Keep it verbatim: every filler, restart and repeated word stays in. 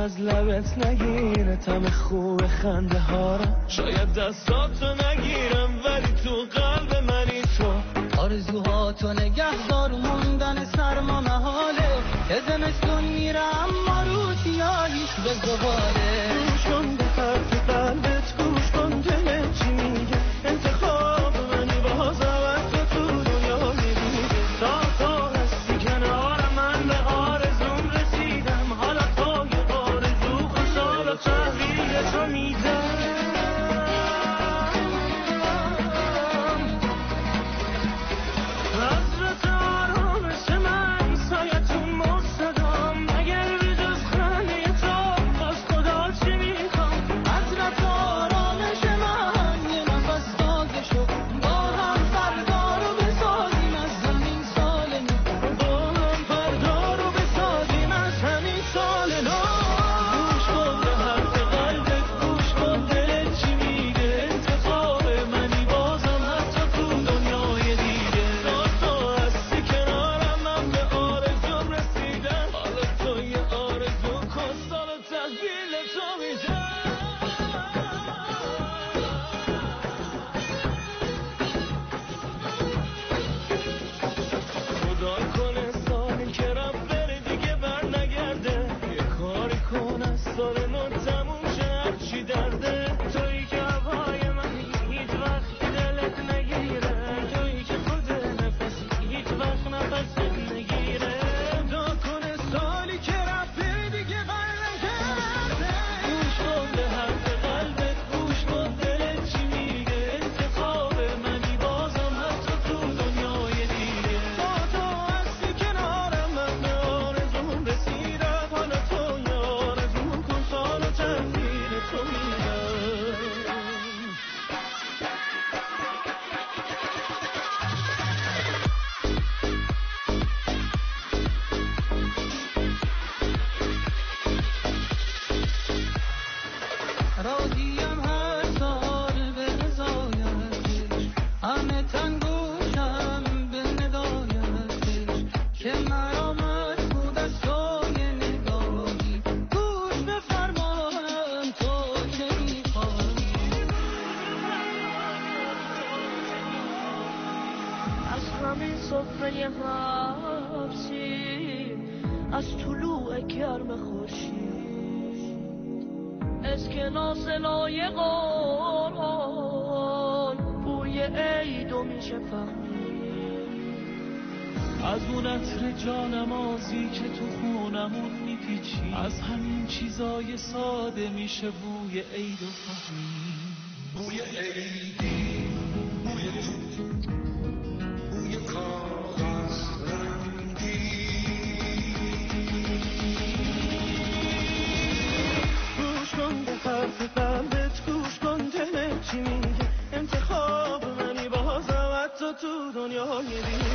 از لبت نگیره تم خوب خنده ها رو. شاید دستاتو نگیرم ولی تو قلب منی تو. آرزوهاتو نگهدار موندن سرما محاله. یه زمستون میره اما رو سیاهیش به زباله. گوش کن به حرف قلبت، گوش کن دلت چی میگه. انتخاب منی بازم از تو تو دنیای دیگه. تا تا هستی کنارم من به آرزوم رسیدم. حالا تو یه آرزو خوشحال و تحویل تو میدم. از اون عطر جانمازی که تو خونمون میپیچی، از همین چیزای ساده میشه بوی عید و فهمی. بوی عیدی، بوی توت، بوی کاغذ رنگی. گوش کن به حرف قلبت، گوش کن دلت چی میگه. انتخاب منی بازم حتی تو دنیای دیگه.